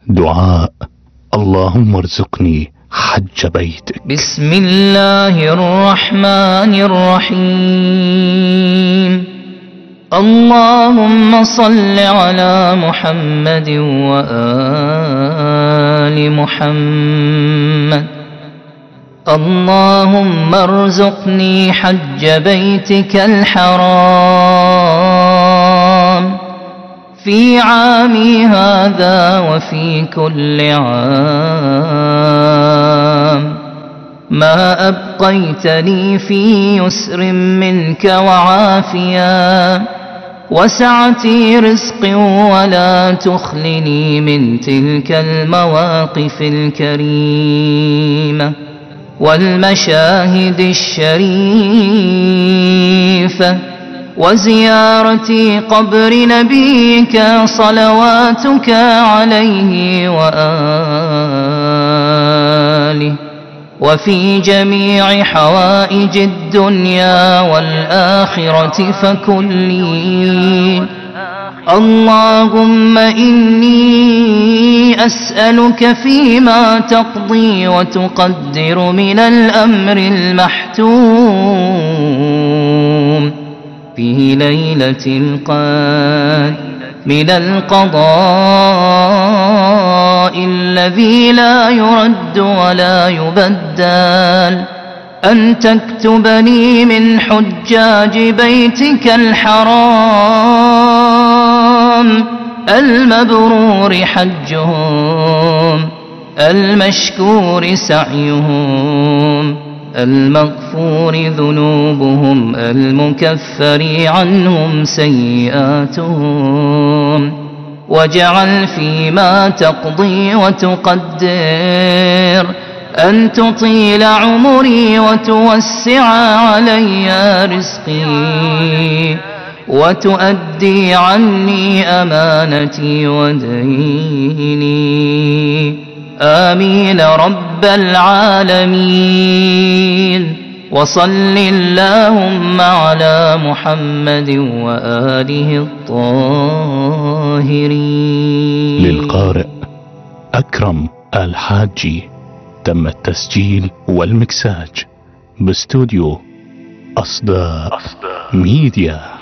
دعاء: اللهم ارزقني حج بيتك. بسم الله الرحمن الرحيم. اللهم صل على محمد وآل محمد. اللهم ارزقني حج بيتك الحرام في عامي هذا وفي كل عام، ما أبقيتني في يسر منك وعافية وسعة رزق، ولا تخلني من تلك المواقف الكريمة والمشاهد الشريفة وزيارة قبر نبيك صلواتك عليه وآله، وفي جميع حوائج الدنيا والآخرة فكن لي. اللهم إني أسألك فيما تقضي وتقدر من الأمر المحتوم في ليلة القدر من القضاء الذي لا يرد ولا يبدل، أن تكتبني من حجاج بيتك الحرام المبرور حجهم، المشكور سعيهم، المغفور ذنوبهم، المكفر عنهم سيئاتهم. واجعل فيما تقضي وتقدر أن تطيل عمري وتوسع علي رزقي وتؤدي عني أمانتي وديني. آمين رب العالمين. وصل اللهم على محمد وآله الطاهرين. للقارئ أكرم الحاجي. تم التسجيل والمكساج باستوديو أصداء ميديا.